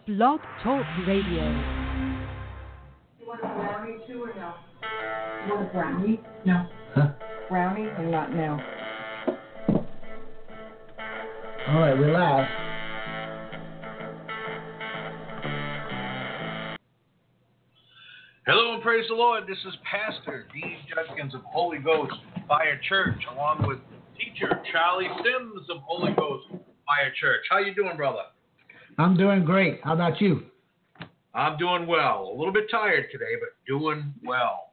Blog Talk Radio. You want a brownie too or no? You want a brownie? No. Huh? Brownie or not now? All right, we're live. Hello and praise the Lord. This is Pastor Dean Judkins of Holy Ghost Fire Church, along with teacher Charlie Sims of Holy Ghost Fire Church. How you doing, brother? I'm doing great. How about you? I'm doing well. A little bit tired today, but doing well.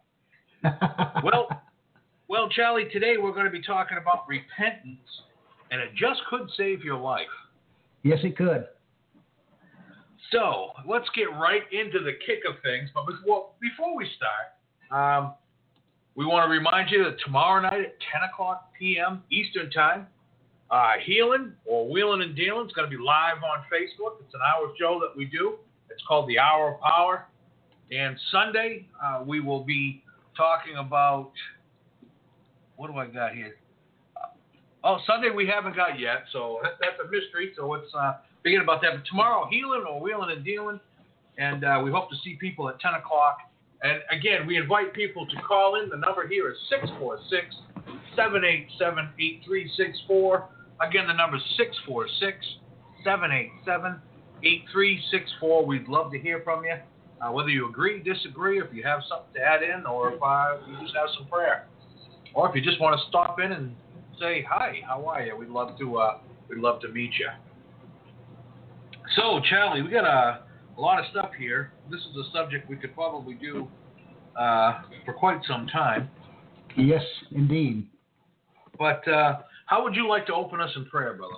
Well, Charlie, today we're going to be talking about repentance, and it just could save your life. Yes, it could. So let's get right into the kick of things. But before we start, we want to remind you that tomorrow night at 10 o'clock p.m. Eastern Time, Healing or Wheeling and Dealing is going to be live on Facebook. It's an hour show that we do. It's called the Hour of Power. And Sunday, we will be talking about, what do I got here? Sunday we haven't got yet, so that's a mystery. So let's forget about that. But tomorrow, Healing or Wheeling and Dealing. And we hope to see people at 10 o'clock. And again, we invite people to call in. The number here is 646-787-8364. Again, the number is 646-787-8364. We'd love to hear from you, whether you agree, disagree, if you have something to add in, or if you just have some prayer. Or if you just want to stop in and say, hi, how are you? We'd love to meet you. So, Charlie, we got a lot of stuff here. This is a subject we could probably do for quite some time. Yes, indeed. But how would you like to open us in prayer, brother?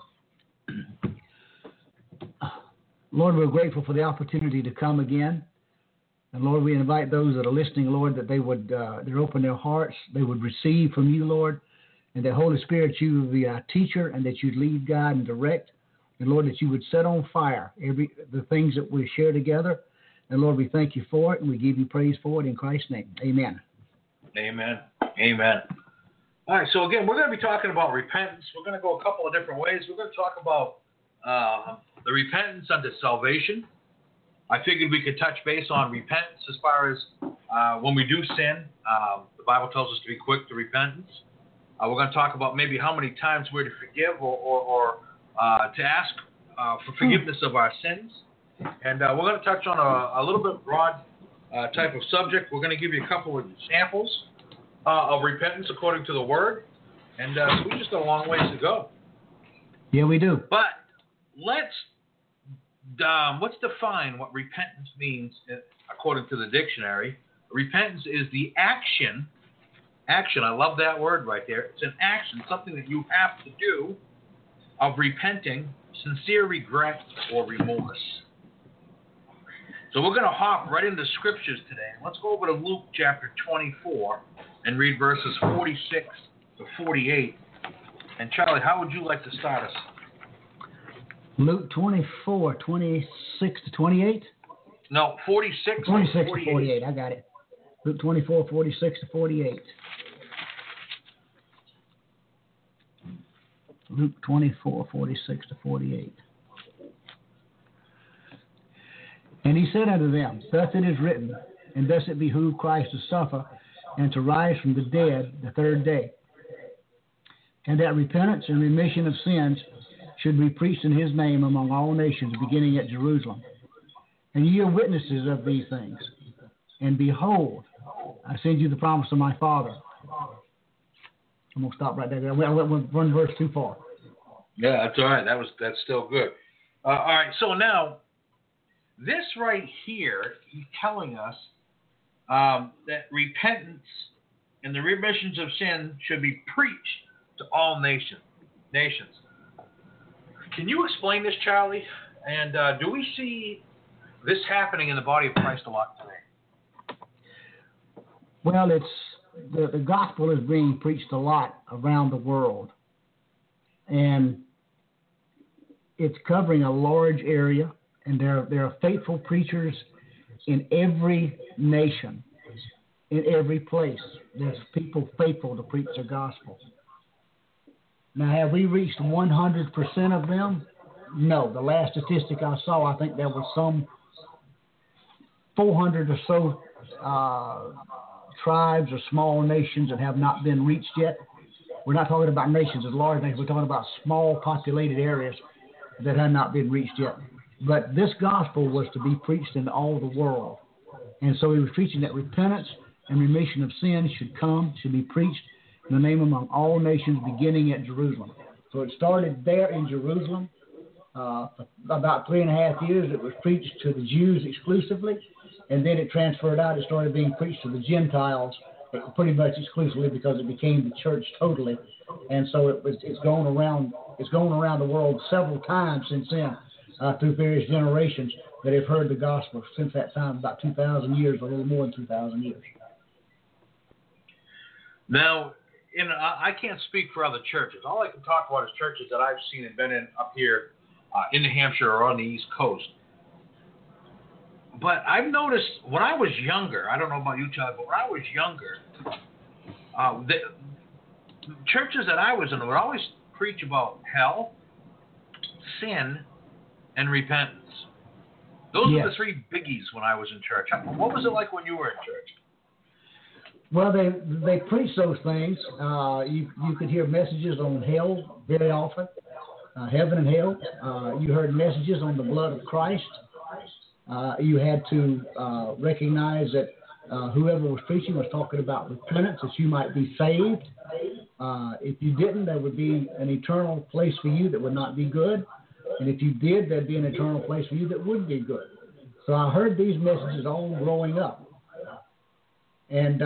Lord, we're grateful for the opportunity to come again. And Lord, we invite those that are listening, Lord, that they would open their hearts, they would receive from you, Lord, and that Holy Spirit, you would be our teacher, and that you'd lead, guide, and direct. And Lord, that you would set on fire the things that we share together. And Lord, we thank you for it, and we give you praise for it in Christ's name. Amen. Amen. Amen. All right, so again, we're going to be talking about repentance. We're going to go a couple of different ways. We're going to talk about the repentance unto salvation. I figured we could touch base on repentance as far as when we do sin. The Bible tells us to be quick to repentance. We're going to talk about maybe how many times we're to forgive or to ask for forgiveness of our sins. And we're going to touch on a little bit broad type of subject. We're going to give you a couple of examples of repentance according to the Word. And so we just got a long ways to go. Yeah, we do. But let's define what repentance means according to the dictionary. Repentance is the action, I love that word right there. It's an action, something that you have to do, of repenting, sincere regret, or remorse. So we're going to hop right into scriptures today. Let's go over to Luke chapter 24 and read verses 46 to 48. And Charlie, how would you like to start us? Luke 24, 26 to 28? No, 46 26 to 48. I got it. Luke 24, 46 to 48. Luke 24, 46 to 48. And he said unto them, thus it is written, and thus it behooved Christ to suffer and to rise from the dead the third day, and that repentance and remission of sins should be preached in his name among all nations, beginning at Jerusalem. And ye are witnesses of these things. And behold, I send you the promise of my Father. I'm going to stop right there. I went one verse too far. Yeah, that's all right. That's still good. All right, so now, this right here, he's telling us that repentance and the remissions of sin should be preached to all nations. Can you explain this, Charlie? And do we see this happening in the body of Christ a lot today? Well, the gospel is being preached a lot around the world, and it's covering a large area, and there are faithful preachers in every nation, in every place. There's people faithful to preach the gospel. Now, have we reached 100% of them? No, the last statistic I saw, I think there was some 400 or so tribes or small nations that have not been reached yet. We're not talking about nations as large nations. We're talking about small populated areas that have not been reached yet. But this gospel was to be preached in all the world. And so he was preaching that repentance and remission of sins should be preached in the name among all nations, beginning at Jerusalem. So it started there in Jerusalem. For about 3.5 years, it was preached to the Jews exclusively, and then it transferred out. It started being preached to the Gentiles pretty much exclusively because it became the church totally. And so it's gone around the world several times since then, through various generations that have heard the gospel since that time, about 2,000 years, a little more than 2,000 years. Now, I can't speak for other churches. All I can talk about is churches that I've seen and been in up here in New Hampshire or on the East Coast. But I've noticed when I was younger, I don't know about you, Charlie, but when I was younger, the churches that I was in would always preach about hell, sin, and repentance. Those were the three biggies when I was in church. What was it like when you were in church? Well, they preach those things. You could hear messages on hell very often, heaven and hell. You heard messages on the blood of Christ. You had to recognize that whoever was preaching was talking about repentance, that you might be saved. If you didn't, there would be an eternal place for you that would not be good. And if you did, there'd be an eternal place for you that would be good. So I heard these messages all growing up. And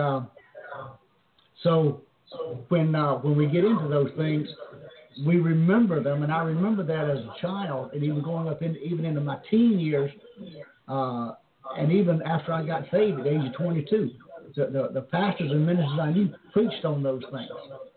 so when we get into those things, we remember them, and I remember that as a child, and even going up even into my teen years, and even after I got saved at the age of 22, the pastors and ministers I knew preached on those things.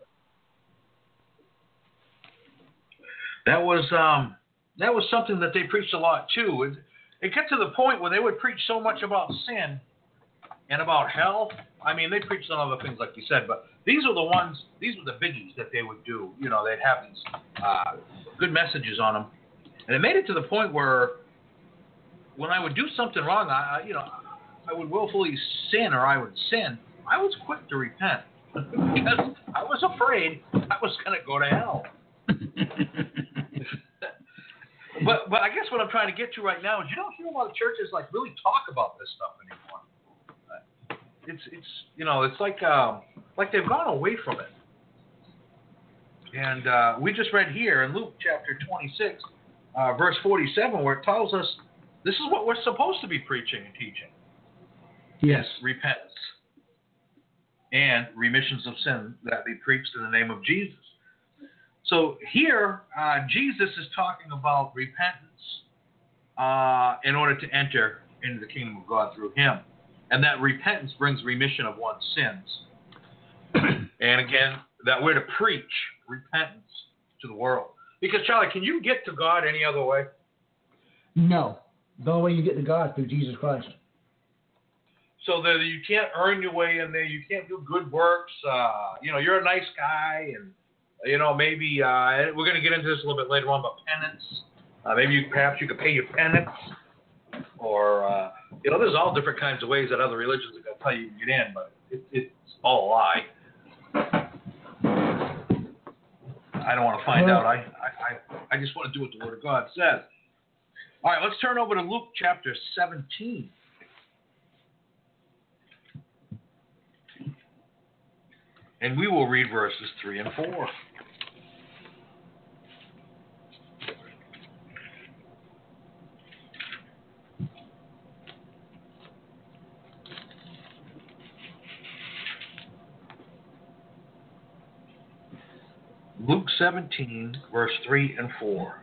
That was something that they preached a lot too. It got to the point where they would preach so much about sin and about hell. I mean, they preached on other things, like you said, but these were the biggies that they would do. You know, they'd have these good messages on them. And it made it to the point where when I would do something wrong, I would willfully sin, or I would sin, I was quick to repent because I was afraid I was going to go to hell. But I guess what I'm trying to get to right now is you don't hear a lot of churches like really talk about this stuff anymore. It's like they've gone away from it. And we just read here in Luke chapter 26, verse 47, where it tells us this is what we're supposed to be preaching and teaching. Yes. Repentance and remissions of sin that be preached in the name of Jesus. So here, Jesus is talking about repentance in order to enter into the kingdom of God through him. And that repentance brings remission of one's sins. And again, that we're to preach repentance to the world. Because, Charlie, can you get to God any other way? No. The only way you get to God is through Jesus Christ. So that you can't earn your way in there. You can't do good works. You're a nice guy, and maybe we're going to get into this a little bit later on about penance. Perhaps you could pay your penance, or there's all different kinds of ways that other religions are going to tell you to get in, but it's all a lie. I don't want to find out. I just want to do what the Word of God says. All right, let's turn over to Luke chapter 17. And we will read verses 3 and 4. Luke 17, verse 3 and 4.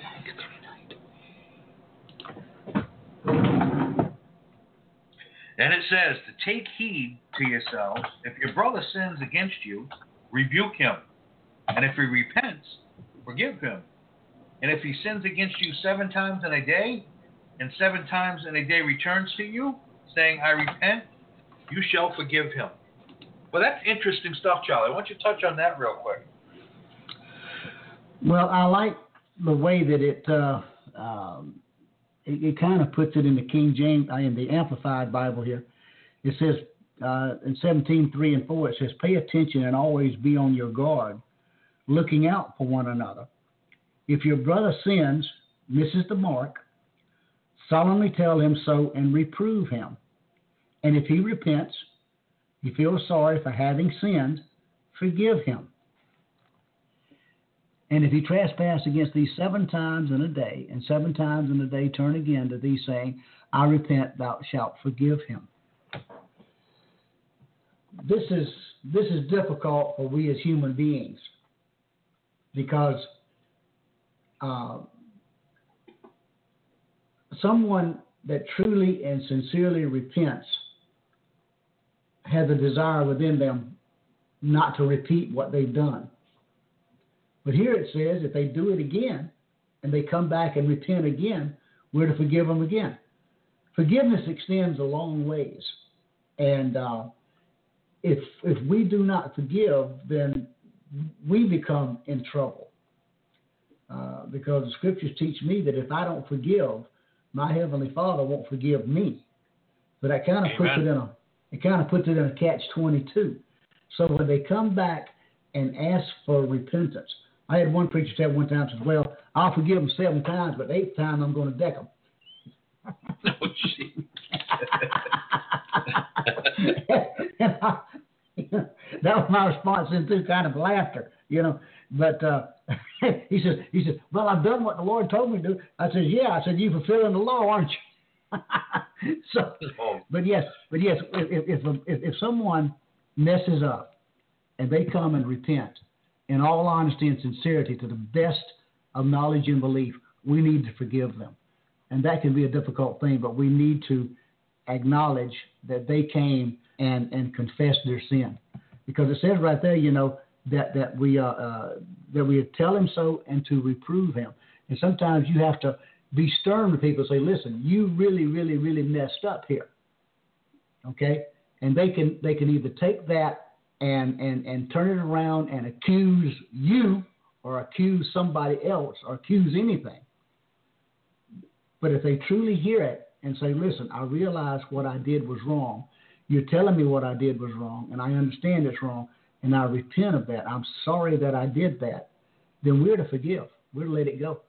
And it says, to take heed to yourselves, if your brother sins against you, rebuke him. And if he repents, forgive him. And if he sins against you 7 times in a day, and 7 times in a day returns to you, saying, I repent, you shall forgive him. Well, that's interesting stuff, Charlie. Why don't you touch on that real quick? Well, I like the way that it kind of puts it in the King James, in the Amplified Bible here. It says in 17:3 and 4, it says, "Pay attention and always be on your guard, looking out for one another. If your brother sins, misses the mark, solemnly tell him so and reprove him. And if he repents, you feel sorry for having sinned, forgive him. And if he trespass against thee 7 times in a day, and 7 times in a day turn again to thee, saying, I repent, thou shalt forgive him." This is difficult for we as human beings, because someone that truly and sincerely repents has a desire within them not to repeat what they've done. But here it says if they do it again and they come back and repent again, we're to forgive them again. Forgiveness extends a long ways. And if we do not forgive, then we become in trouble. Because the scriptures teach me that if I don't forgive, my Heavenly Father won't forgive me. So that kind of puts it in a catch-22. So when they come back and ask for repentance, I had one preacher say one time, said, "Well, I'll forgive them 7 times, but the 8th time I'm going to deck them." Oh, gee. That was my response into kind of laughter, But he said, "Well, I've done what the Lord told me to do." I said, "Yeah." I said, "You're fulfilling the law, aren't you?" But yes, if someone messes up and they come and repent, in all honesty and sincerity, to the best of knowledge and belief, we need to forgive them. And that can be a difficult thing, but we need to acknowledge that they came and confessed their sin. Because it says right there, that we tell him so and to reprove him. And sometimes you have to be stern with people and say, "Listen, you really, really, really messed up here." Okay? And they can either take that and turn it around and accuse you or accuse somebody else or accuse anything. But if they truly hear it and say, "Listen, I realize what I did was wrong. You're telling me what I did was wrong, and I understand it's wrong, and I repent of that. I'm sorry that I did that," then we're to forgive. We're to let it go.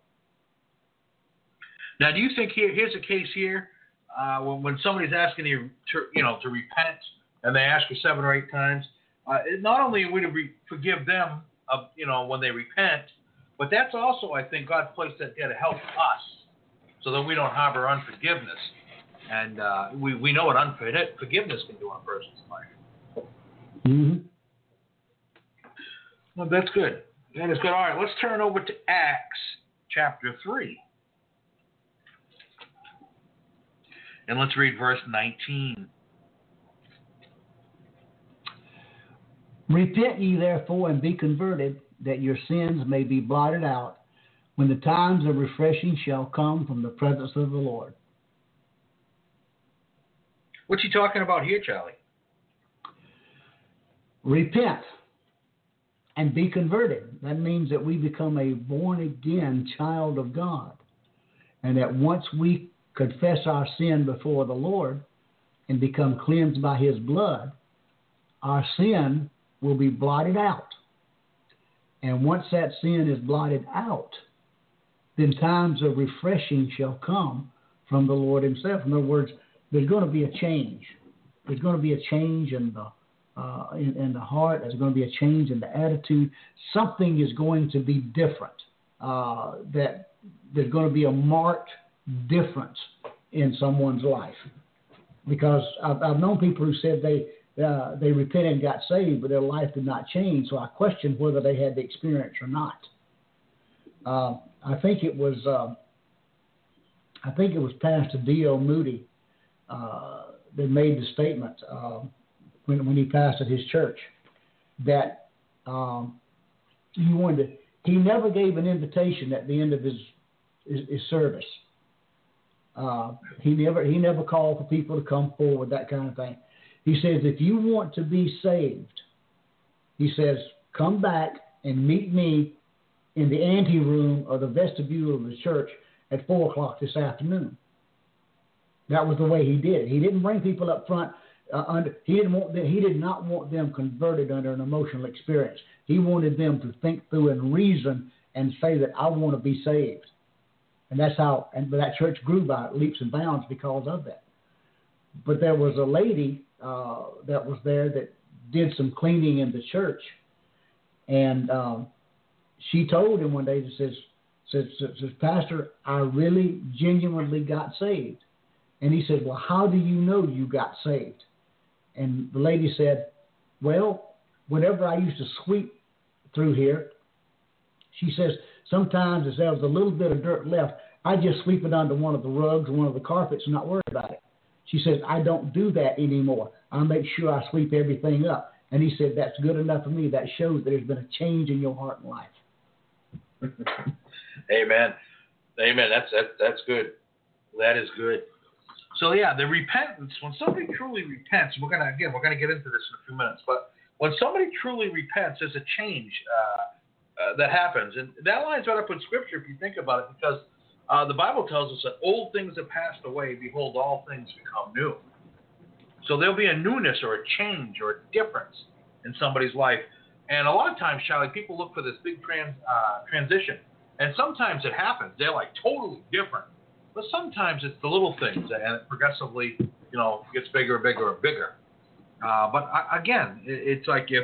Now, do you think here's a case here when somebody's asking you to repent and they ask you 7 or 8 times? Not only are we to forgive them when they repent, but that's also, I think, God's placed that there to help us so that we don't harbor unforgiveness. And we know what unforgiveness can do in a person's life. Mm-hmm. Well, that's good. That is good. All right, let's turn over to Acts chapter 3. And let's read verse 19. "Repent ye therefore and be converted, that your sins may be blotted out, when the times of refreshing shall come from the presence of the Lord." What's he talking about here, Charlie? Repent and be converted. That means that we become a born-again child of God. And that once we confess our sin before the Lord and become cleansed by his blood, our sin will be blotted out. And once that sin is blotted out, then times of refreshing shall come from the Lord himself. In other words, there's going to be a change. There's going to be a change in the heart. There's going to be a change in the attitude. Something is going to be different. That there's going to be a marked difference in someone's life. Because I've known people who said they repented and got saved, but their life did not change. So I question whether they had the experience or not. I think it was Pastor D.L. Moody that made the statement when he pastored his church that he never gave an invitation at the end of his service. He never called for people to come forward, that kind of thing. He says, if you want to be saved, he says, come back and meet me in the anteroom or the vestibule of the church at 4 o'clock this afternoon. That was the way he did it. He didn't bring people up front. He did not want them converted under an emotional experience. He wanted them to think through and reason and say that I want to be saved. And that's how. And that church grew by leaps and bounds because of that. But there was a lady that was there that did some cleaning in the church, and she told him one day, says, Pastor, I really genuinely got saved. And he said, well, how do you know you got saved? And the lady said, well, whenever I used to sweep through here, she says, sometimes if there was a little bit of dirt left, I just sweep it under one of the rugs or one of the carpets and not worry about it. She says, I don't do that anymore. I make sure I sweep everything up. And he said, that's good enough for me. That shows that there's been a change in your heart and life. Amen. Amen. That's good. That is good. So yeah, the repentance, when somebody truly repents, we're gonna get into this in a few minutes, but when somebody truly repents, there's a change that happens. And that lines right up with Scripture if you think about it, because the Bible tells us that old things have passed away, behold, all things become new. So there'll be a newness or a change or a difference in somebody's life. And a lot of times, Charlie, people look for this big transition. And sometimes it happens. They're like totally different. But sometimes it's the little things, and it progressively, gets bigger and bigger and bigger. But again, it's like if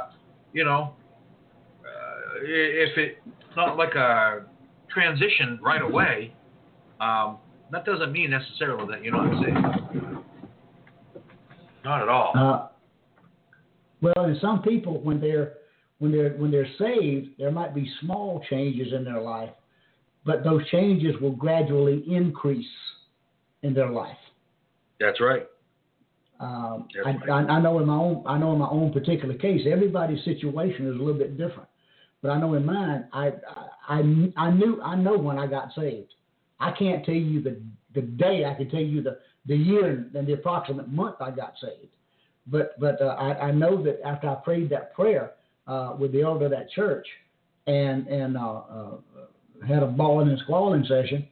it's not like a transition right away, that doesn't mean necessarily that you're not saved. Not at all. Well, and some people, when they're saved, there might be small changes in their life, but those changes will gradually increase in their life. That's right. I know in my own particular case, everybody's situation is a little bit different. But I know in mine, I know when I got saved. I can't tell you the day. I can tell you the year and the approximate month I got saved. But I know that after I prayed that prayer with the elder of that church and had a bawling and squalling session,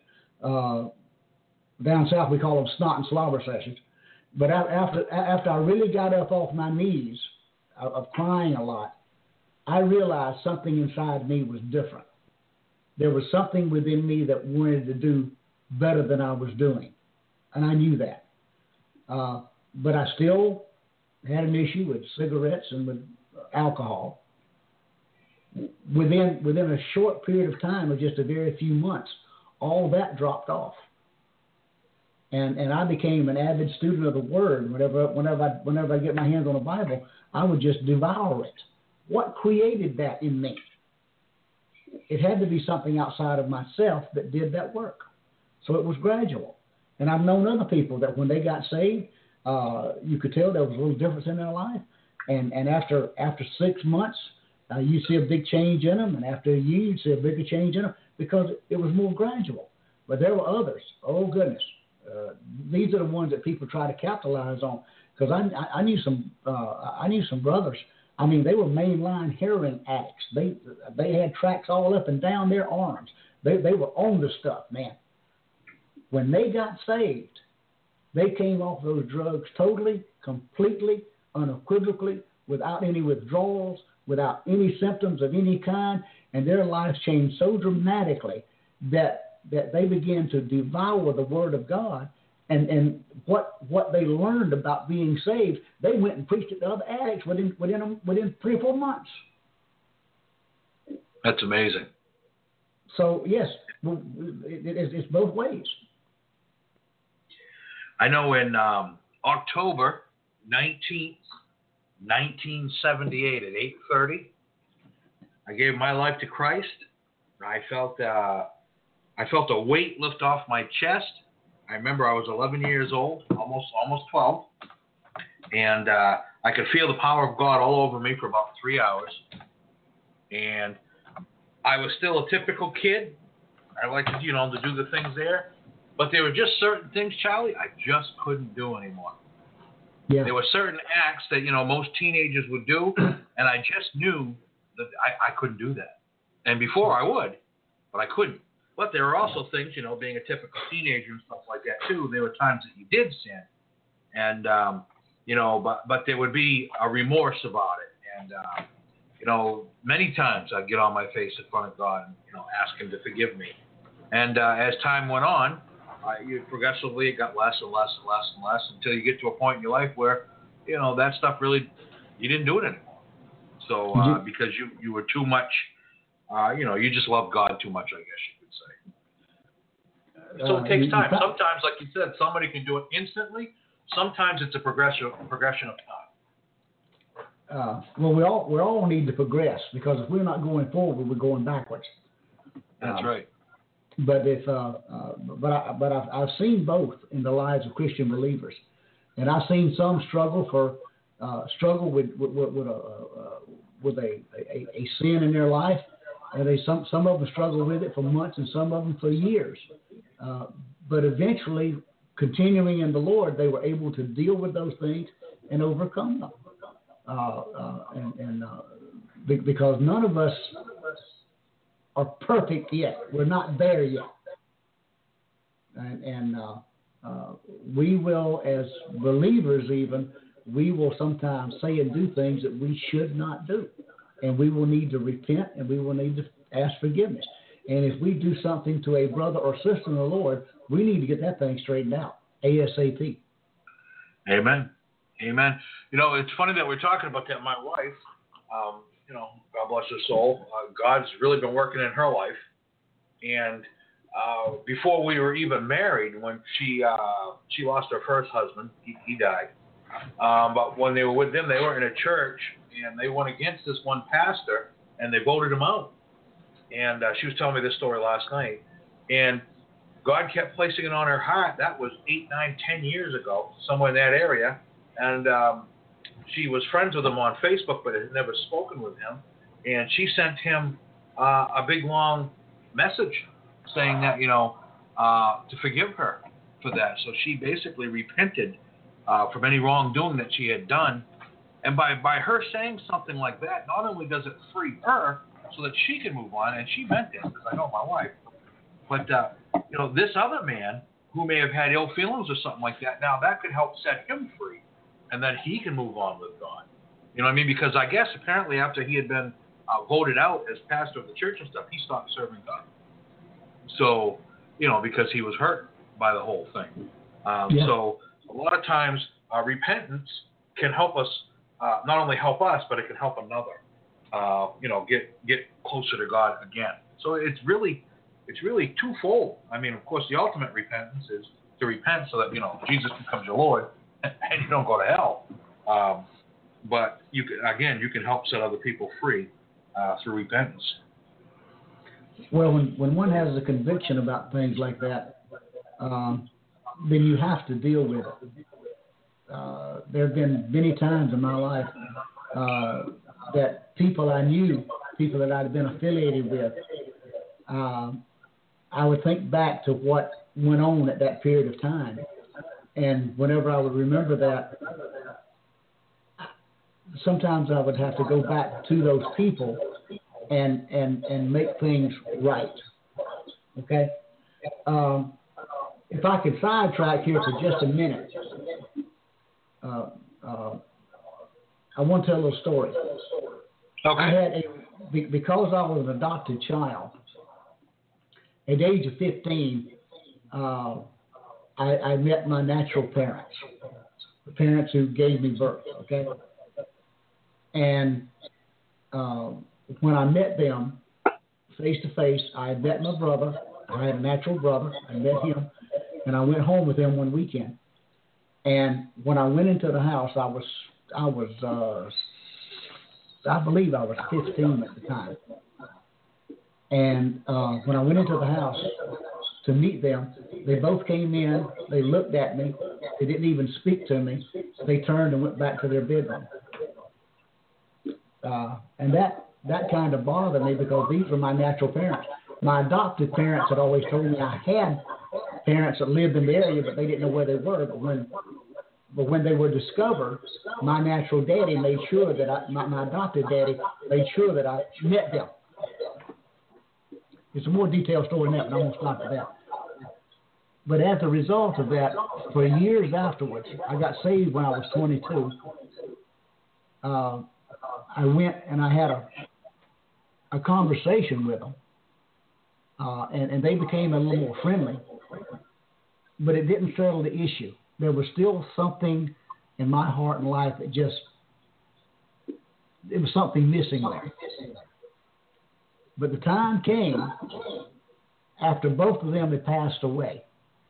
down south we call them snot and slobber sessions. But after I really got up off my knees of crying a lot, I realized something inside me was different. There was something within me that wanted to do better than I was doing, and I knew that. But I still had an issue with cigarettes and with alcohol. Within a short period of time of just a very few months, all that dropped off. And I became an avid student of the Word. Whenever I get my hands on a Bible, I would just devour it. What created that in me? It had to be something outside of myself that did that work. So it was gradual. And I've known other people that when they got saved, you could tell there was a little difference in their life. And after 6 months, you see a big change in them. And after a year, you see a bigger change in them because it was more gradual. But there were others. Oh, goodness. These are the ones that people try to capitalize on. Because I knew some brothers. I mean, they were mainline heroin addicts. They had tracks all up and down their arms. They were on the stuff, man. When they got saved, they came off those drugs totally, completely, unequivocally, without any withdrawals, without any symptoms of any kind, and their lives changed so dramatically that they began to devour the Word of God. And what they learned about being saved, they went and preached it to other addicts within 3 or 4 months. That's amazing. So yes, it's both ways. I know in October 19th, 1978 at 8:30, I gave my life to Christ. I felt a weight lift off my chest. I remember I was 11 years old, almost 12, and I could feel the power of God all over me for about 3 hours. And I was still a typical kid. I liked to, to do the things there, but there were just certain things, Charlie, I just couldn't do anymore. Yeah. There were certain acts that most teenagers would do, and I just knew that I couldn't do that. And before I would, but I couldn't. But there were also things, being a typical teenager and stuff like that too. There were times that you did sin, and but there would be a remorse about it. And many times I'd get on my face in front of God and ask Him to forgive me. And as time went on, progressively it got less and less and less and less until you get to a point in your life where that stuff really you didn't do it anymore. So because you were too much, you just love God too much, I guess you could say. So it takes time. Sometimes, like you said, somebody can do it instantly. Sometimes it's a progression of time. Well, we all need to progress, because if we're not going forward, we're going backwards. That's right. But I've seen both in the lives of Christian believers, and I've seen some struggle with a sin in their life, and some of them struggle with it for months, and some of them for years. But eventually, continuing in the Lord, they were able to deal with those things and overcome them. Because none of us are perfect yet. We're not there yet. And we will, as believers even, we will sometimes say and do things that we should not do. And we will need to repent, and we will need to ask forgiveness. And if we do something to a brother or sister in the Lord, we need to get that thing straightened out ASAP. Amen. Amen. It's funny that we're talking about that. My wife, God bless her soul, God's really been working in her life. And before we were even married, when she lost her first husband, he died. But when they were with them, they were in a church, and they went against this one pastor, and they voted him out. And she was telling me this story last night. And God kept placing it on her heart. That was 8, 9, 10 years ago, somewhere in that area. And she was friends with him on Facebook, but had never spoken with him. And she sent him a big, long message saying that, to forgive her for that. So she basically repented from any wrongdoing that she had done. And by her saying something like that, not only does it free her so that she can move on, and she meant it, because I know my wife, but, this other man who may have had ill feelings or something like that, now that could help set him free, and then he can move on with God. You know what I mean? Because I guess apparently after he had been voted out as pastor of the church and stuff, he stopped serving God. So, because he was hurt by the whole thing. So a lot of times repentance can help us, not only help us, but it can help another, get closer to God again. So it's really twofold. I mean, of course, the ultimate repentance is to repent so that, Jesus becomes your Lord and you don't go to hell. But you can help set other people free through repentance. Well, when one has a conviction about things like that, then you have to deal with it. There have been many times in my life that people I knew, people that I'd been affiliated with, I would think back to what went on at that period of time. And whenever I would remember that, sometimes I would have to go back to those people and make things right. Okay? If I could sidetrack here for just a minute, I want to tell a little story. Okay. I had because I was an adopted child, at the age of 15, I met my natural parents, the parents who gave me birth, okay? And when I met them face to face, I had met my brother. I had a natural brother. I met him, and I went home with him one weekend. And when I went into the house, I believe I was 15 at the time. And when I went into the house to meet them, they both came in. They looked at me. They didn't even speak to me. They turned and went back to their bedroom. And that kind of bothered me, because these were my natural parents. My adopted parents had always told me I had parents that lived in the area, but they didn't know where they were. But when they were discovered, my natural daddy made sure that my adopted daddy made sure that I met them. It's a more detailed story than that, but I won't stop at that. But as a result of that, for years afterwards, I got saved when I was 22. I went and I had a conversation with them, and they became a little more friendly, but it didn't settle the issue. There was still something in my heart and life that it was something missing there. But the time came after both of them had passed away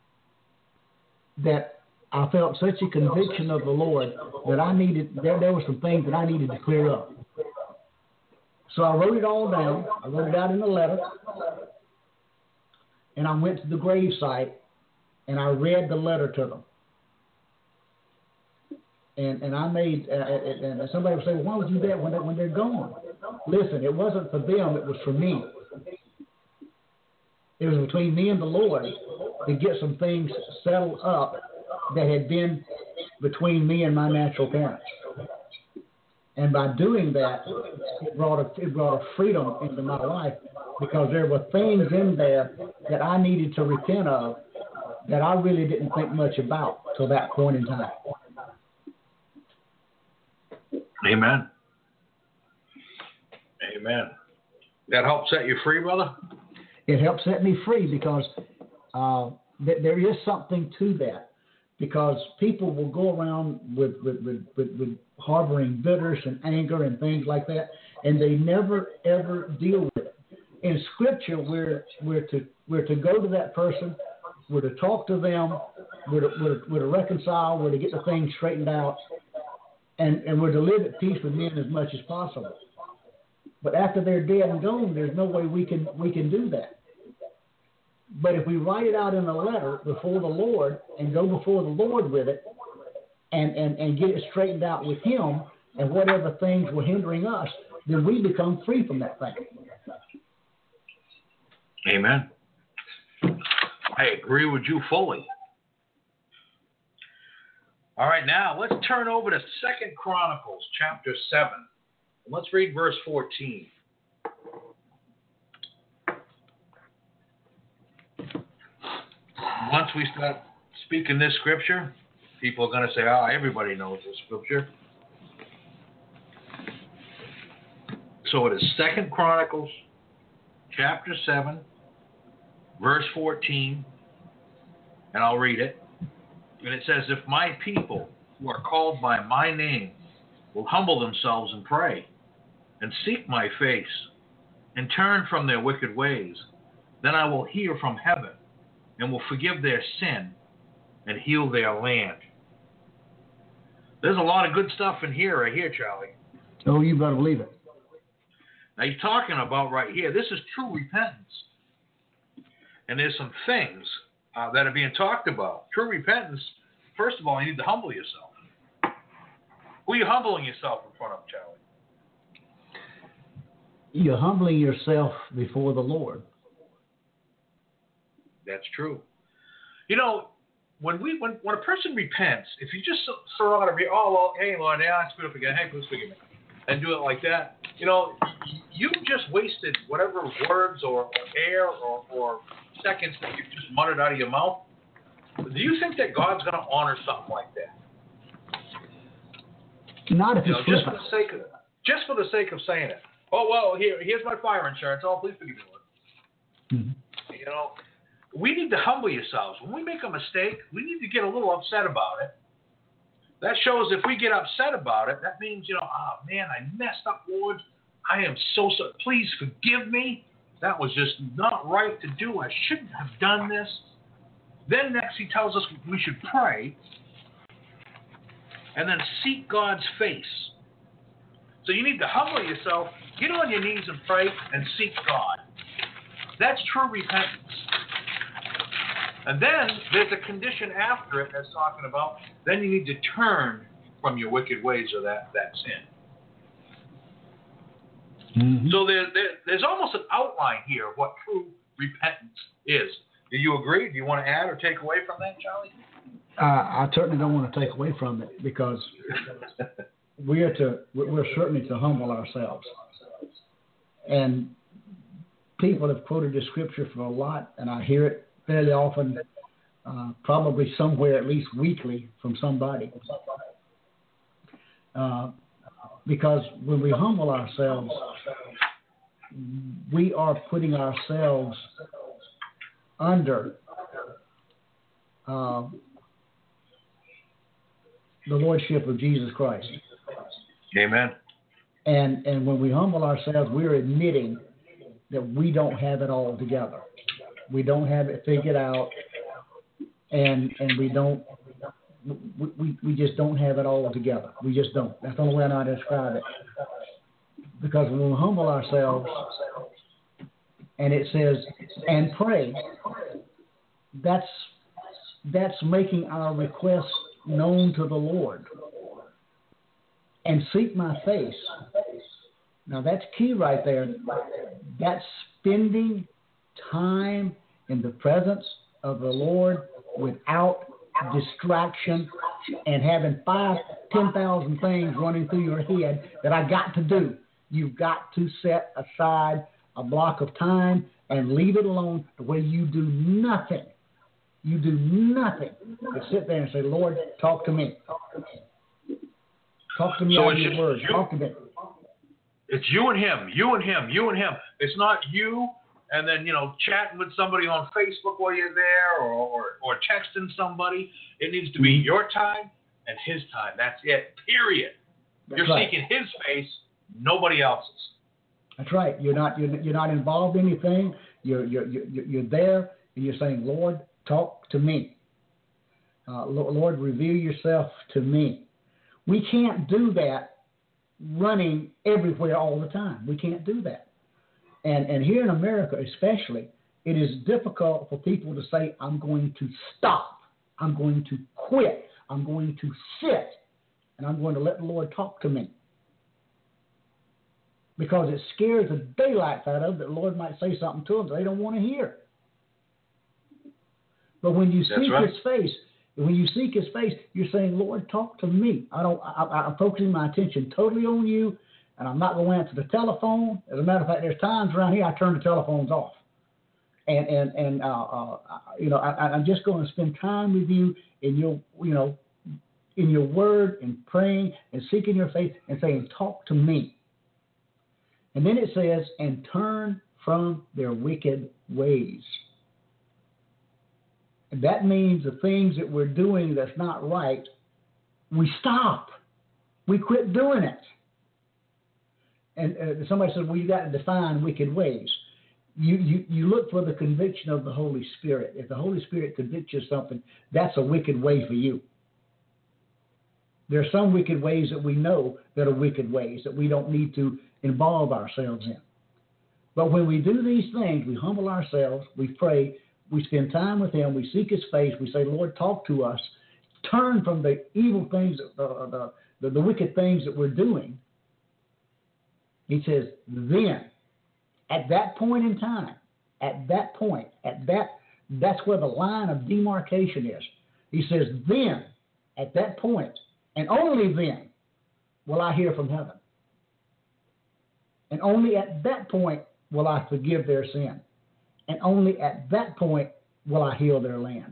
that I felt such a conviction of the Lord that there were some things that I needed to clear up. So I wrote it all down. I wrote it out in a letter. And I went to the gravesite and I read the letter to them. And I made, and somebody would say, well, why would you do that when they're gone? Listen, it wasn't for them, it was for me. It was between me and the Lord to get some things settled up that had been between me and my natural parents. And by doing that, it brought a freedom into my life because there were things in there that I needed to repent of that I really didn't think much about till that point in time. Amen. Amen. That helped set you free, brother? It helped set me free because there is something to that. Because people will go around with harboring bitterness and anger and things like that, and they never ever deal with it. In Scripture, we're to go to that person, we're to talk to them, we're to reconcile, we're to get the things straightened out, and we're to live at peace with men as much as possible. But after they're dead and gone, there's no way we can do that. But if we write it out in a letter before the Lord and go before the Lord with it and get it straightened out with Him and whatever things were hindering us, then we become free from that thing. Amen. I agree with you fully. All right, now let's turn over to 2 Chronicles chapter 7. Let's read verse 14. Once we start speaking this scripture, people are going to say, everybody knows this scripture. So it is 2 Chronicles chapter 7, verse 14, and I'll read it. And it says, if my people who are called by my name will humble themselves and pray and seek my face and turn from their wicked ways, then I will hear from heaven and will forgive their sin and heal their land. There's a lot of good stuff in here right here, Charlie. Oh, you better believe it. Now, he's talking about right here, this is true repentance. And there's some things that are being talked about. True repentance, first of all, you need to humble yourself. Who are you humbling yourself in front of, Charlie? You're humbling yourself before the Lord. That's true. You know, when a person repents, if you just throw out hey Lord, I screwed up again, hey, please forgive me, and do it like that, you know, you just wasted whatever words or air or seconds that you just muttered out of your mouth. Do you think that God's going to honor something like that? Not if it's just for the sake of saying it. Oh well, here's my fire insurance. Oh, please forgive me, Lord. Mm-hmm. You know. We need to humble yourselves. When we make a mistake, we need to get a little upset about it. That shows if we get upset about it, that means, man, I messed up, Lord. I am so sorry. Please forgive me. That was just not right to do. I shouldn't have done this. Then next he tells us we should pray and then seek God's face. So you need to humble yourself, get on your knees and pray and seek God. That's true repentance. And then there's a condition after it that's talking about, then you need to turn from your wicked ways or that sin. Mm-hmm. So there's almost an outline here of what true repentance is. Do you agree? Do you want to add or take away from that, Charlie? I certainly don't want to take away from it because we're certainly to humble ourselves. And people have quoted this scripture for a lot, and I hear it fairly often, probably somewhere at least weekly from somebody. Because when we humble ourselves, we are putting ourselves under the Lordship of Jesus Christ. Amen. And when we humble ourselves, we're admitting that we don't have it all together. We don't have it figured out, and we don't. We just don't have it all together. We just don't. That's the only way I know how to describe it. Because when we humble ourselves, and it says, and pray, that's making our requests known to the Lord. And seek my face. Now that's key right there. That's spending time in the presence of the Lord without distraction and having 10,000 things running through your head that I got to do. You've got to set aside a block of time and leave it alone the way you do nothing. You do nothing but sit there and say, Lord, talk to me. Talk to me out of your words. Talk to me. It's you and him, you and him, you and him. It's not you and then, chatting with somebody on Facebook while you're there or texting somebody. It needs to be your time and his time. That's it, period. You're seeking his face, nobody else's. That's right. You're not involved in anything. You're there and you're saying, Lord, talk to me. Lord, reveal yourself to me. We can't do that running everywhere all the time. We can't do that. And here in America especially, it is difficult for people to say, I'm going to stop. I'm going to quit. I'm going to sit. And I'm going to let the Lord talk to me. Because it scares the daylights out of them that the Lord might say something to them that they don't want to hear. But when you seek his face, you're saying, Lord, talk to me. I'm focusing my attention totally on you, and I'm not going to answer the telephone. As a matter of fact, there's times around here I turn the telephones off. I'm just going to spend time with you in your word and praying and seeking your face and saying, talk to me. And then it says, and turn from their wicked ways. And that means the things that we're doing that's not right, we stop. We quit doing it. And somebody said, well, you got to define wicked ways. You look for the conviction of the Holy Spirit. If the Holy Spirit convicts you of something, that's a wicked way for you. There are some wicked ways that we know that are wicked ways that we don't need to involve ourselves in. But when we do these things, we humble ourselves, we pray, we spend time with him, we seek his face, we say, Lord, talk to us, turn from the evil things, the wicked things that we're doing. He says, then, at that point in time, that's where the line of demarcation is. He says, then, at that point, and only then, will I hear from heaven. And only at that point will I forgive their sin. And only at that point will I heal their land.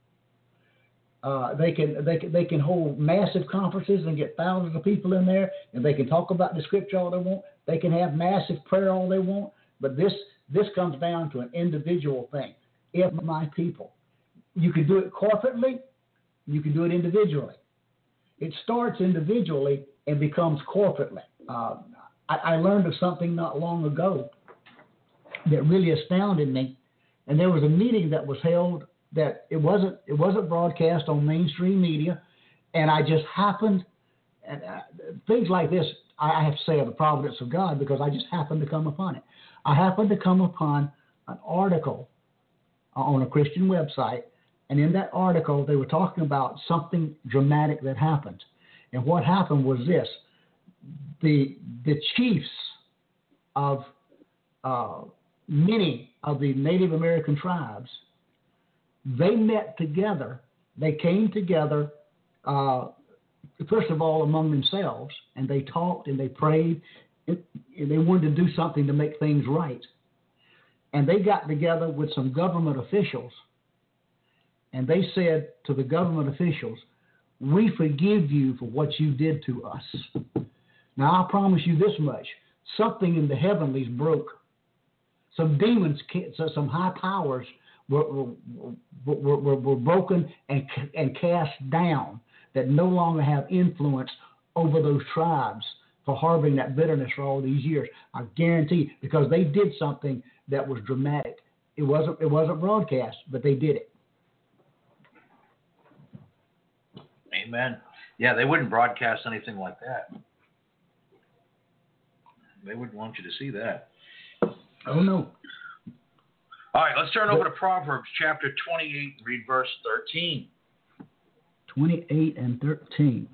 They can hold massive conferences and get thousands of people in there, and they can talk about the scripture all they want. They can have massive prayer all they want, but this comes down to an individual thing. If my people, you can do it corporately, you can do it individually. It starts individually and becomes corporately. I learned of something not long ago that really astounded me. And there was a meeting that was held that it wasn't broadcast on mainstream media, and I just happened, and things like this, I have to say are the providence of God, because I just happened to come upon it. I happened to come upon an article on a Christian website, and in that article they were talking about something dramatic that happened. And what happened was this: the chiefs of many of the Native American tribes, they met together. They came together, first of all, among themselves, and they talked and they prayed, and they wanted to do something to make things right. And they got together with some government officials, and they said to the government officials, "We forgive you for what you did to us." Now, I promise you this much. Something in the heavenlies broke. Some demons, some high powers were broken and cast down that no longer have influence over those tribes for harboring that bitterness for all these years. I guarantee, because they did something that was dramatic. It wasn't broadcast, but they did it. Amen. Yeah, they wouldn't broadcast anything like that. They wouldn't want you to see that. Oh, no. All right, let's turn over to Proverbs chapter 28, read verse 13. 28 and 13.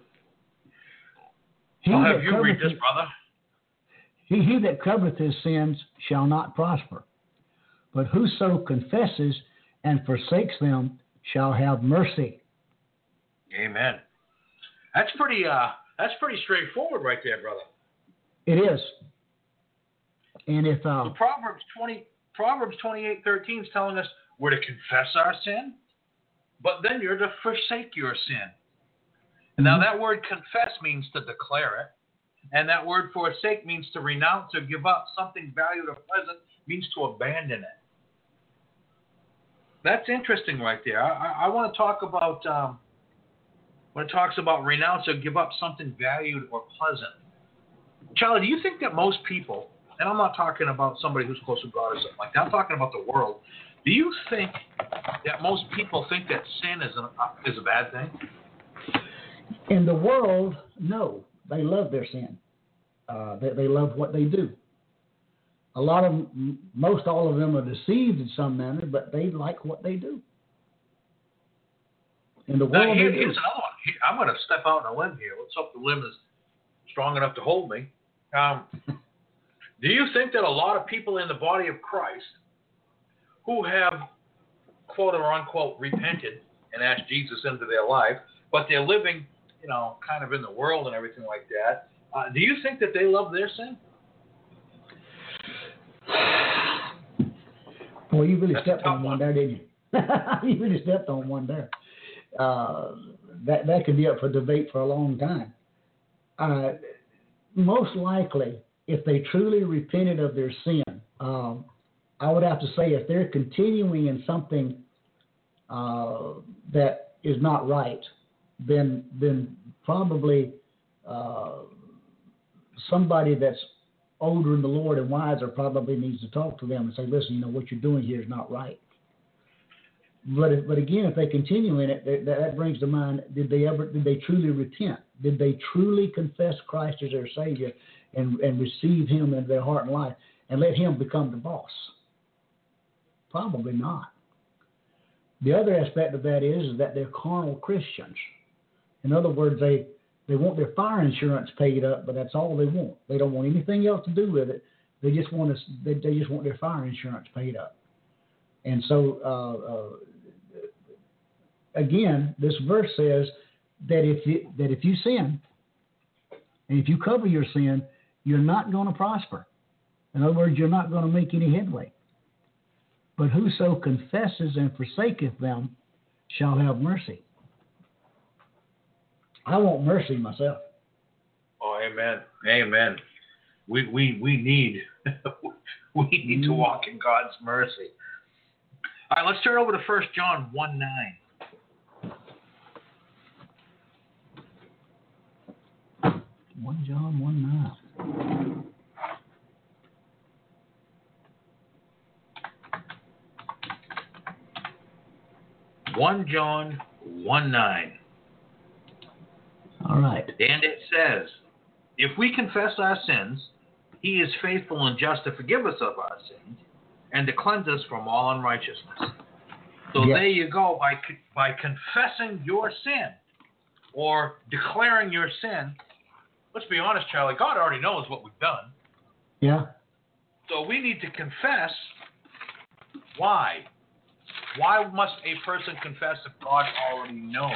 I'll have you read this, brother. He that covereth his sins shall not prosper, but whoso confesses and forsakes them shall have mercy. Amen. That's pretty straightforward right there, brother. It is. And if so Proverbs 28:13 is telling us we're to confess our sin, but then you're to forsake your sin. And now that word confess means to declare it, and that word forsake means to renounce or give up something valued or pleasant, means to abandon it. That's interesting right there. I want to talk about when it talks about renounce or give up something valued or pleasant. Charlie, do you think that most people, and I'm not talking about somebody who's close to God or something like that, I'm talking about the world, do you think that most people think that sin is a bad thing? In the world, no. They love their sin. They love what they do. A lot of them, most all of them are deceived in some manner, but they like what they do. In the world, here's another one. I'm going to step out on a limb here. Let's hope the limb is strong enough to hold me. Do you think that a lot of people in the body of Christ who have, quote or unquote, repented and asked Jesus into their life, but they're living, kind of in the world and everything like that, do you think that they love their sin? Well, you really stepped on one there, didn't you? You really stepped on one there. That could be up for debate for a long time. Most likely, if they truly repented of their sin, I would have to say if they're continuing in something that is not right, then probably somebody that's older in the Lord and wiser probably needs to talk to them and say, listen, what you're doing here is not right. But again, if they continue in it, that brings to mind, did they truly repent? Did they truly confess Christ as their Savior and receive Him into their heart and life and let Him become the boss? Probably not. The other aspect of that is that they're carnal Christians. In other words, they want their fire insurance paid up, but that's all they want. They don't want anything else to do with it. They just want their fire insurance paid up. And so, again, this verse says that if you sin, and if you cover your sin, you're not going to prosper. In other words, you're not going to make any headway. But whoso confesses and forsaketh them shall have mercy. I want mercy myself. Oh, amen. Amen. We need to walk in God's mercy. All right, let's turn over to 1 John 1:9. 1 John 1:9. 1 John 1:9. All right. And it says, if we confess our sins, He is faithful and just to forgive us of our sins and to cleanse us from all unrighteousness. So Yes. there you go. By confessing your sin or declaring your sin, let's be honest, Charlie, God already knows what we've done. Yeah. So we need to confess. Why? Why must a person confess if God already knows?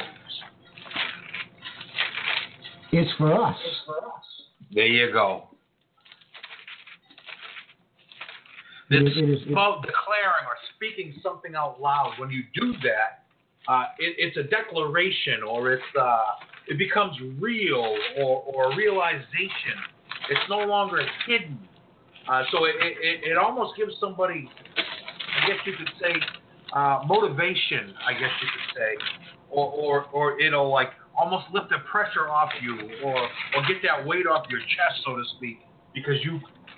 It's for us. There you go. It's about declaring or speaking something out loud. When you do that, it's a declaration, or it becomes real, or a realization. It's no longer hidden. So it almost gives somebody, I guess you could say, motivation, I guess you could say, or it'll like almost lift the pressure off you, or get that weight off your chest, so to speak, because you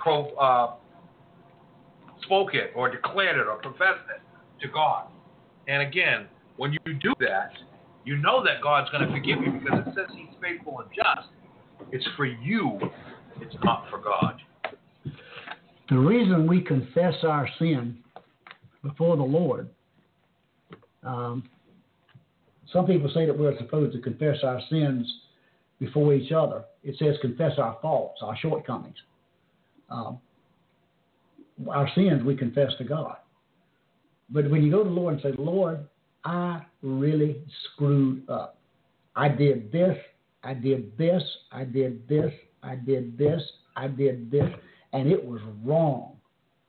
spoke it, or declared it, or professed it to God. And again, when you do that, you know that God's going to forgive you, because it says He's faithful and just. It's for you. It's not for God. The reason we confess our sin before the Lord, some people say that we're supposed to confess our sins before each other. It says confess our faults, our shortcomings. Our sins we confess to God. But when you go to the Lord and say, Lord, I really screwed up. I did this, I did this, I did this, I did this, I did this, and it was wrong.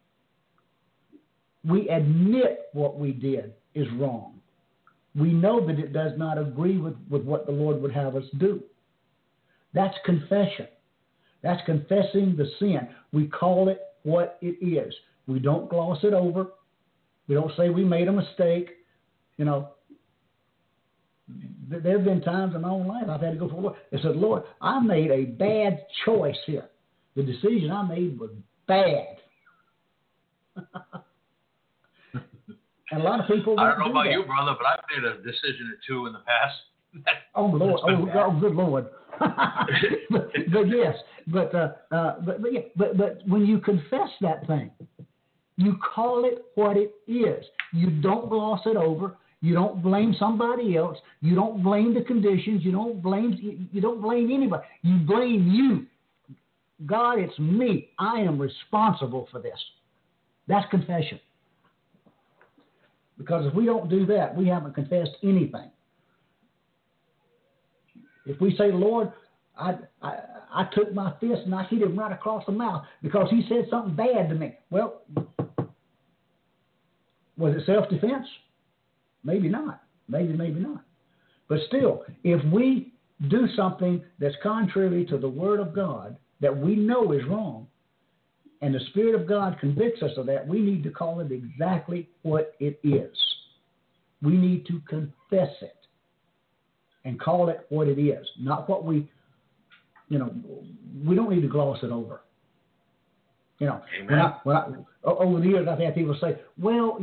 We admit what we did is wrong. We know that it does not agree with what the Lord would have us do. That's confession. That's confessing the sin. We call it what it is. We don't gloss it over. We don't say we made a mistake. You know, there have been times in my own life I've had to go for the Lord and said, Lord, I made a bad choice here. The decision I made was bad. And a lot of people I don't know about you, brother, but I've made a decision or two in the past. Oh Lord! Oh, good Lord! but yes, but when you confess that thing, you call it what it is. You don't gloss it over. You don't blame somebody else. You don't blame the conditions. You don't blame anybody. You blame you. God, it's me. I am responsible for this. That's confession. Because if we don't do that, we haven't confessed anything. If we say, Lord, I took my fist and I hit him right across the mouth because he said something bad to me. Well, was it self-defense? Maybe not. Maybe not. But still, if we do something that's contrary to the Word of God that we know is wrong, and the Spirit of God convicts us of that, we need to call it exactly what it is. We need to confess it and call it what it is, not what we don't need to gloss it over. You know, over the years I've had people say, well,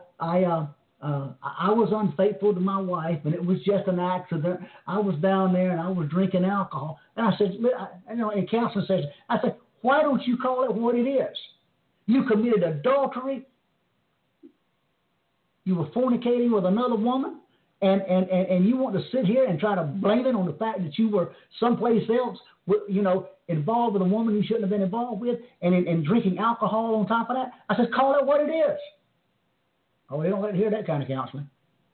I was unfaithful to my wife and it was just an accident. I was down there and I was drinking alcohol. And I said, and counseling says, I said, why don't you call it what it is? You committed adultery. You were fornicating with another woman, and you want to sit here and try to blame it on the fact that you were someplace else, involved with a woman you shouldn't have been involved with, and drinking alcohol on top of that. I said, call it what it is. Oh, they don't let you hear that kind of counseling.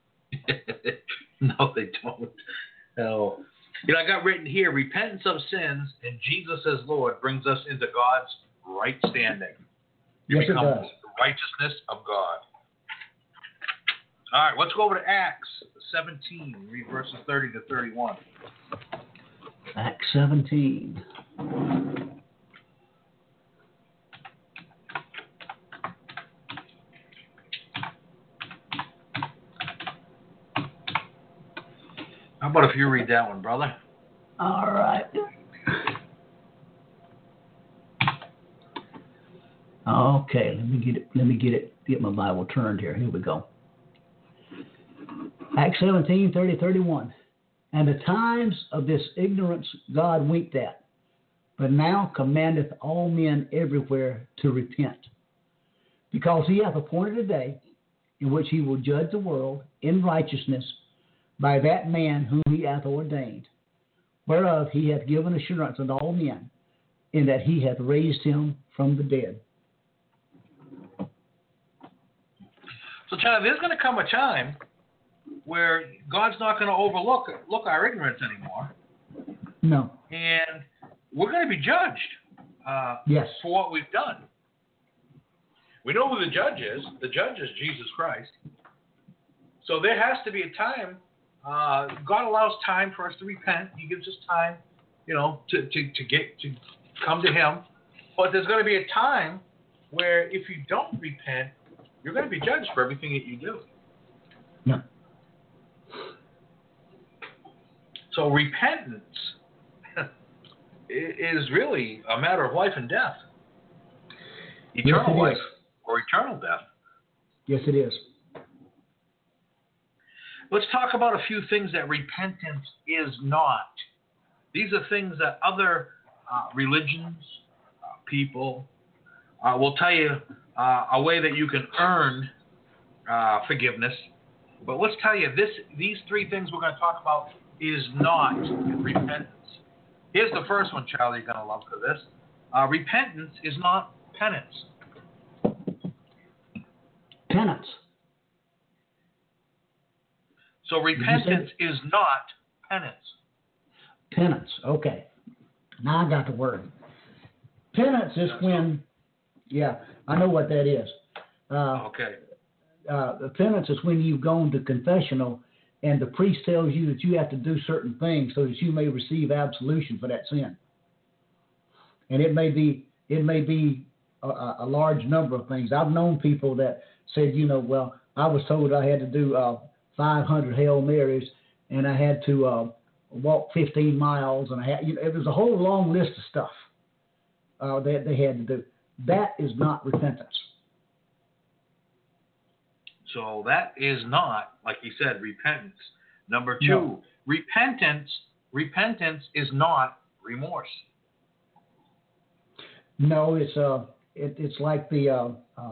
No, they don't. No. I got written here, repentance of sins and Jesus as Lord brings us into God's right standing. You yes, become it does. The righteousness of God. All right, let's go over to Acts 17, read verses 30 to 31. Acts 17. How about if you read that one, brother? All right. Okay, let me get my Bible turned here. Here we go. Acts 17, 30, 31. And the times of this ignorance God winked at, but now commandeth all men everywhere to repent, because he hath appointed a day in which he will judge the world in righteousness by that man whom he hath ordained, whereof he hath given assurance unto all men, in that he hath raised him from the dead. So, John, there's going to come a time where God's not going to overlook our ignorance anymore. No. And we're going to be judged yes. for what we've done. We know who the judge is. The judge is Jesus Christ. So there has to be a time. God allows time for us to repent. He gives us time, to come to Him. But there's going to be a time where if you don't repent, you're going to be judged for everything that you do. Yeah. So repentance is really a matter of life and death. Eternal life or eternal death. Yes, it is. Let's talk about a few things that repentance is not. These are things that other religions, people, will tell you a way that you can earn forgiveness. But let's tell you, these three things we're going to talk about is not repentance. Here's the first one, Charlie, you're going to love for this. Repentance is not penance. Penance. So repentance is not penance. Penance. Okay. Now I got the word. Penance is when, I know what that is. Okay. Penance is when you've gone to confessional and the priest tells you that you have to do certain things so that you may receive absolution for that sin. And it may be a large number of things. I've known people that said, well, I was told I had to do 500 Hail Marys and I had to walk 15 miles and it was a whole long list of stuff that they had to do. That is not repentance. So that is not, like you said, repentance. Number two, No. repentance is not remorse. No, it's like the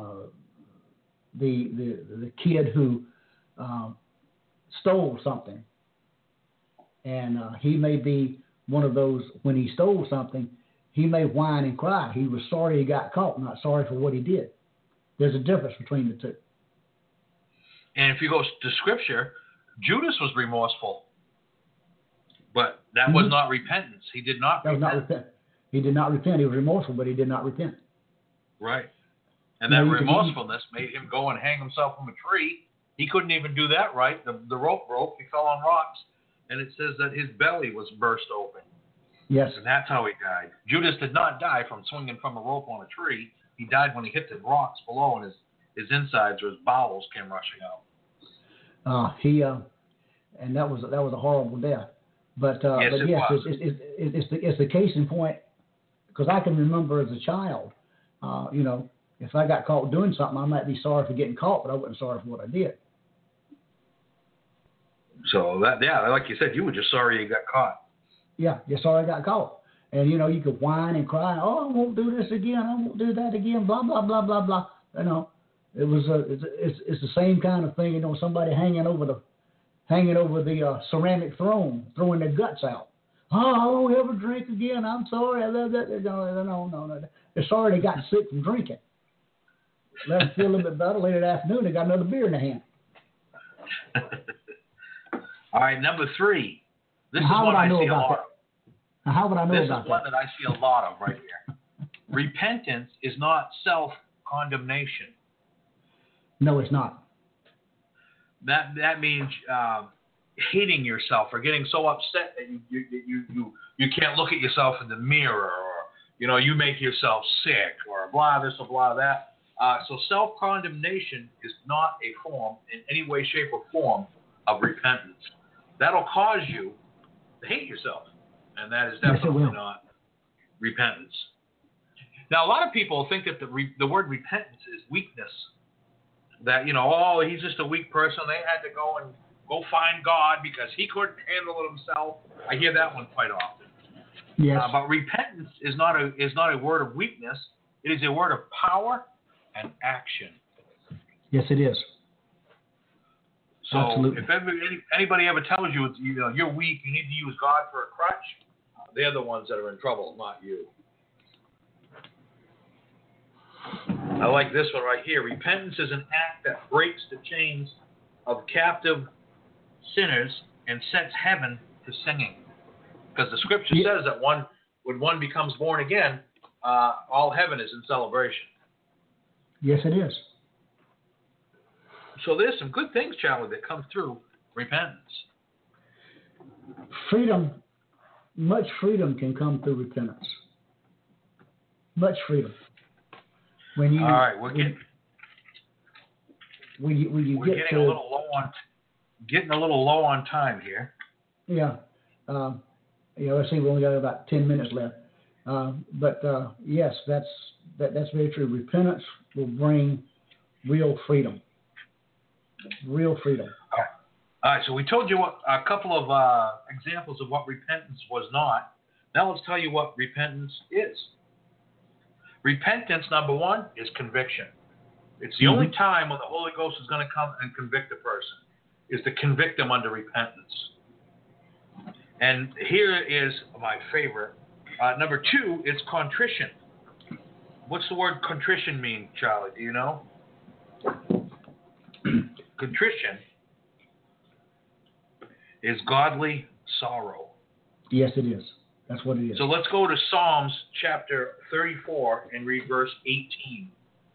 kid who stole something, and he may be one of those. When he stole something, he may whine and cry. He was sorry he got caught, not sorry for what he did. There's a difference between the two. And if you go to Scripture, Judas was remorseful, but that was not repentance. He did not repent. He did not repent. He was remorseful, but he did not repent. Right. And that remorsefulness made him go and hang himself from a tree. He couldn't even do that right. The rope broke. He fell on rocks. And it says that his belly was burst open. Yes. And that's how he died. Judas did not die from swinging from a rope on a tree. He died when he hit the rocks below and his insides or his bowels came rushing out. And that was a horrible death. But yes, but yes, it's the case in point, because I can remember as a child, if I got caught doing something, I might be sorry for getting caught, but I wasn't sorry for what I did. So like you said, you were just sorry you got caught. Yeah, you're sorry I got caught. And you could whine and cry, oh, I won't do this again, I won't do that again, blah blah blah blah blah. It was it's the same kind of thing, somebody hanging over the ceramic throne, throwing their guts out. Oh, I won't ever drink again. I'm sorry. No. They're sorry they got sick from drinking. Let them feel a little bit better. Later that afternoon, they got another beer in their hand. All right, number three. This is one I see a lot of. How would I know this about is one that I see a lot of right here. Repentance is not self-condemnation. No, it's not. That means hating yourself or getting so upset that you can't look at yourself in the mirror, or you make yourself sick, or blah this or blah that. So self-condemnation is not a form in any way, shape, or form of repentance. That'll cause you to hate yourself, and that is definitely not repentance. Now, a lot of people think that the word repentance is weakness. That, he's just a weak person. They had to go find God because he couldn't handle it himself. I hear that one quite often. Yes. But repentance is not a word of weakness. It is a word of power and action. Yes, it is. So absolutely. If anybody ever tells you you're weak, you need to use God for a crutch, they're the ones that are in trouble, not you. I like this one right here. Repentance is an act that breaks the chains of captive sinners and sets heaven to singing. Because the Scripture says that when one becomes born again, all heaven is in celebration. Yes, it is. So there's some good things, Charlie, that come through repentance. Freedom, much freedom can come through repentance. Much freedom. When you, all right, we're getting getting a little low on time here. Yeah. Let's see, we only got about 10 minutes left. Yes, that's very true. Repentance will bring real freedom. Real freedom. All right, so we told you a couple of examples of what repentance was not. Now let's tell you what repentance is. Repentance, number one, is conviction. It's the only time when the Holy Ghost is going to come and convict a person, is to convict them under repentance. And here is my favorite. Number two is contrition. What's the word contrition mean, Charlie? Do you know? Contrition is godly sorrow. Yes, it is. That's what it is. So let's go to Psalms chapter 34 and read verse 18.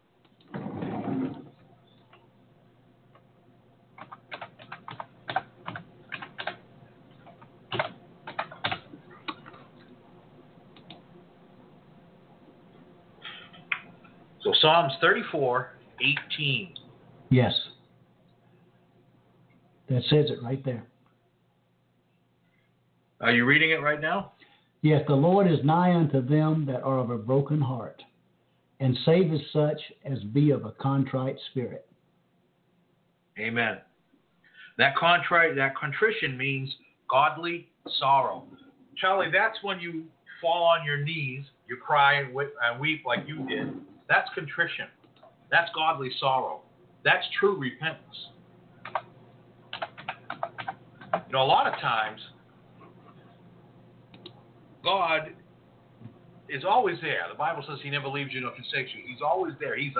So Psalms 34:18. Yes. That says it right there. Are you reading it right now? Yes, the Lord is nigh unto them that are of a broken heart, and saveth such as be of a contrite spirit. Amen. That contrition means godly sorrow. Charlie, that's when you fall on your knees, you cry and weep like you did. That's contrition. That's godly sorrow. That's true repentance. You know, a lot of times, God is always there. The Bible says He never leaves you nor forsakes you. He's always there. He's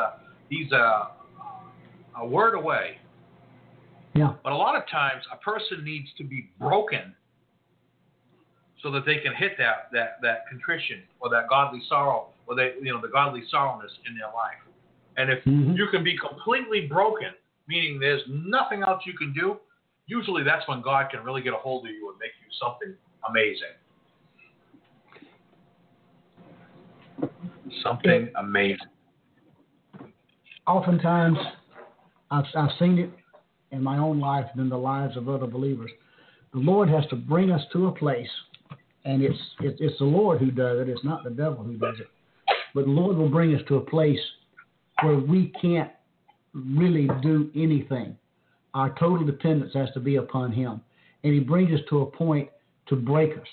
a word away. Yeah. But a lot of times, a person needs to be broken so that they can hit that contrition or that godly sorrow or the godly sorrowness in their life. And if you can be completely broken, meaning there's nothing else you can do, usually that's when God can really get a hold of you and make you something amazing. Something amazing. Oftentimes, I've seen it in my own life and in the lives of other believers. The Lord has to bring us to a place, and it's the Lord who does it. It's not the devil who does it. But the Lord will bring us to a place where we can't really do anything. Our total dependence has to be upon Him. And He brings us to a point to break us.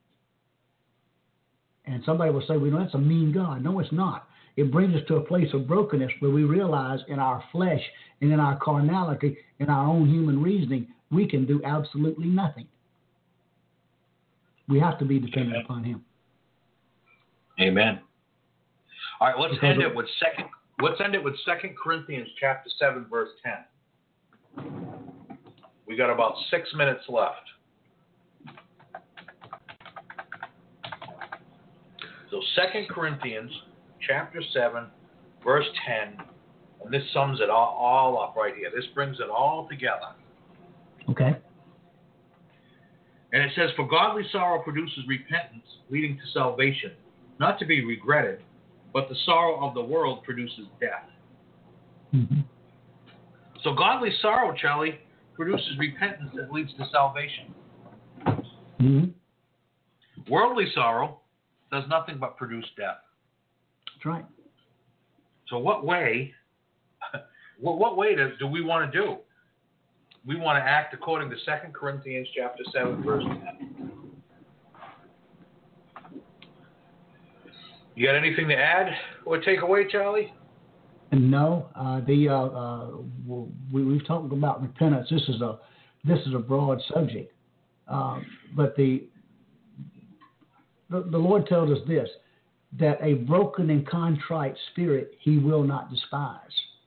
And somebody will say, well, that's a mean God. No, it's not. It brings us to a place of brokenness where we realize in our flesh and in our carnality, in our own human reasoning, we can do absolutely nothing. We have to be dependent upon Him. Amen. All right, let's end it with 2 Corinthians chapter 7, verse 10. We got about 6 minutes left. So 2 Corinthians chapter 7, verse 10, and this sums it all up right here. This brings it all together. Okay. And it says, for godly sorrow produces repentance, leading to salvation, not to be regretted, but the sorrow of the world produces death. Mm-hmm. So godly sorrow, Charlie, produces repentance that leads to salvation. Mm-hmm. Worldly sorrow does nothing but produce death. That's right. So what way do we want to do? We want to act according to 2 Corinthians chapter 7, verse 10. You got anything to add or take away, Charlie? No. We've talked about repentance. This is a broad subject, but the Lord tells us this, that a broken and contrite spirit He will not despise.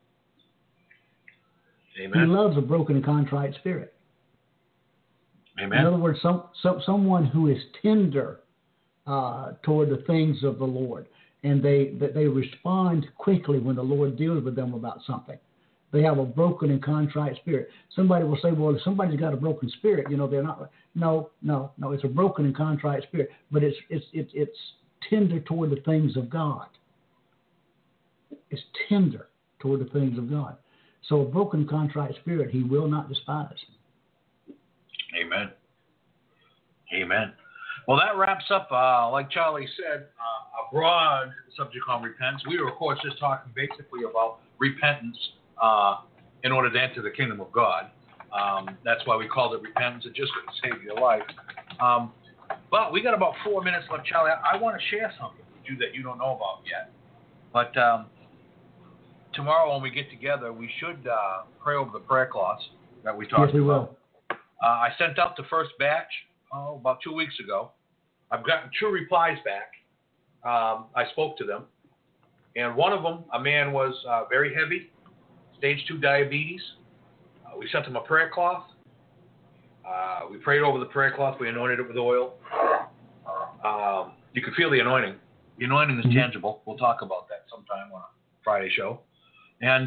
Amen. He loves a broken and contrite spirit. Amen. In other words, someone who is tender toward the things of the Lord. and they respond quickly when the Lord deals with them about something. They have a broken and contrite spirit. Somebody will say, well, if somebody's got a broken spirit, they're not. No. It's a broken and contrite spirit, but it's tender toward the things of God. It's tender toward the things of God. So a broken, contrite spirit, He will not despise. Amen. Amen. Well, that wraps up, like Charlie said, a broad subject on repentance. We were, of course, just talking basically about repentance in order to enter the kingdom of God. That's why we called it repentance. It just could save your life. But we got about 4 minutes left, Charlie. I want to share something with you that you don't know about yet. But tomorrow when we get together, we should pray over the prayer cloths that we talked about. Yes, we will. I sent out the first batch about 2 weeks ago. I've gotten 2 replies back. I spoke to them. And one of them, a man, was very heavy, stage 2 diabetes. We sent him a prayer cloth. We prayed over the prayer cloth. We anointed it with oil. You could feel the anointing. The anointing is tangible. We'll talk about that sometime on a Friday show. And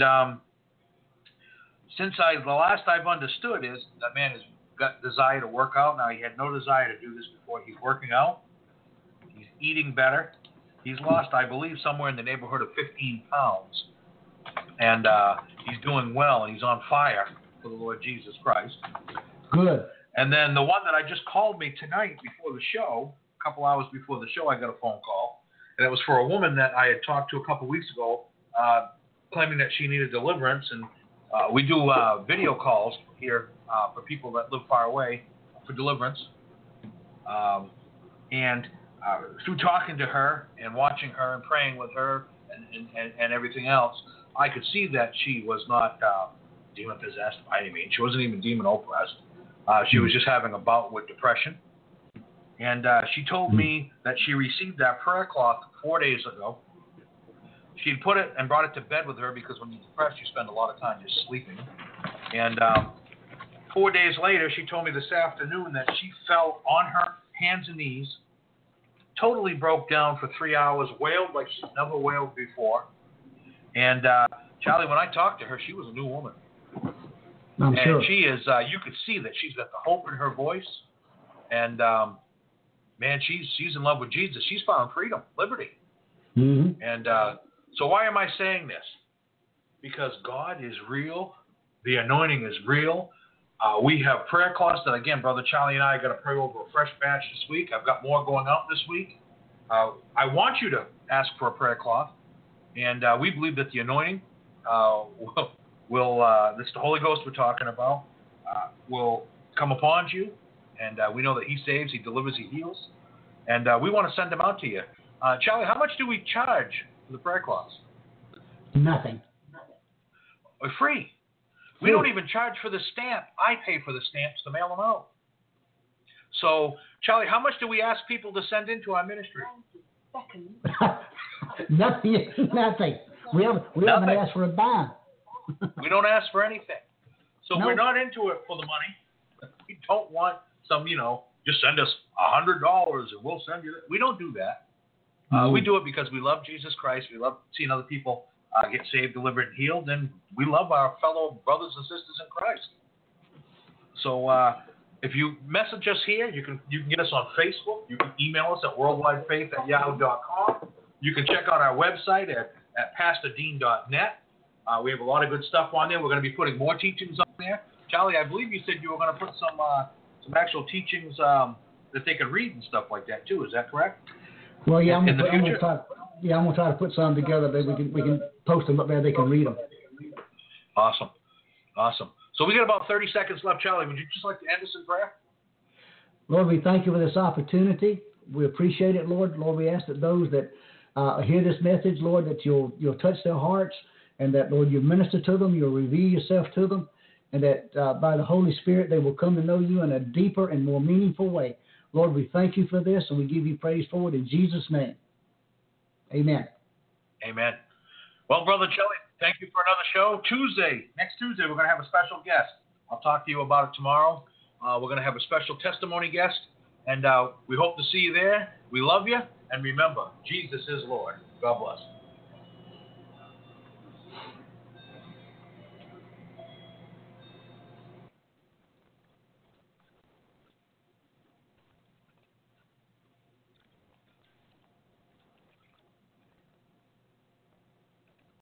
since the last I've understood is that man has got desire to work out. Now, he had no desire to do this before. He's working out. He's eating better. He's lost, I believe, somewhere in the neighborhood of 15 pounds. And he's doing well, and he's on fire for the Lord Jesus Christ. Good. And then the one that I just called me tonight before the show, a couple hours before the show, I got a phone call. And it was for a woman that I had talked to a couple weeks ago, claiming that she needed deliverance. And we do video calls here for people that live far away for deliverance. And through talking to her and watching her and praying with her and everything else, I could see that she was not demon-possessed by any means. She wasn't even demon-oppressed. She was just having a bout with depression. And she told me that she received that prayer cloth 4 days ago. She'd put it and brought it to bed with her because when you're depressed, you spend a lot of time just sleeping. And 4 days later, she told me this afternoon that she fell on her hands and knees, totally broke down for 3 hours, wailed like she's never wailed before. And Charlie, when I talked to her, she was a new woman. I'm sure. She is, you could see that she's got the hope in her voice. And, man, she's in love with Jesus. She's found freedom, liberty. Mm-hmm. And so why am I saying this? Because God is real. The anointing is real. We have prayer cloths that, again, Brother Charlie and I are going to pray over a fresh batch this week. I've got more going out this week. I want you to ask for a prayer cloth. And we believe that the anointing this is the Holy Ghost we're talking about, will come upon you. And we know that He saves, He delivers, He heals. And we want to send them out to you. Charlie, how much do we charge for the prayer cloths? Nothing. Free. We don't even charge for the stamp. I pay for the stamps to mail them out. So, Charlie, how much do we ask people to send into our ministry? Nothing. We haven't asked for a dime. We don't ask for anything. So No. We're not into it for the money. We don't want some, just send us $100 and we'll send you that. We don't do that. We do it because we love Jesus Christ. We love seeing other people get saved, delivered, and healed, and we love our fellow brothers and sisters in Christ. So if you message us here, you can get us on Facebook. You can email us at worldwidefaith@yahoo.com. You can check out our website at pastordean.net. We have a lot of good stuff on there. We're going to be putting more teachings on there. Charlie, I believe you said you were going to put some actual teachings that they can read and stuff like that too. Is that correct? Well, yeah, I'm in the going future? to try to put some together that we can post them up there. They can read them. Awesome. So we got about 30 seconds left. Charlie, would you just like to end us in prayer? Lord, we thank you for this opportunity. We appreciate it, Lord. Lord, we ask that those that hear this message, Lord, that you'll touch their hearts, and that, Lord, you minister to them, you'll reveal yourself to them, and that by the Holy Spirit they will come to know you in a deeper and more meaningful way. Lord, we thank you for this, and we give you praise for it in Jesus' name. Amen. Amen. Well, Brother Charlie, thank you for another show. Next Tuesday, we're going to have a special guest. I'll talk to you about it tomorrow. We're going to have a special testimony guest, and we hope to see you there. We love you, And remember, Jesus is Lord. God bless.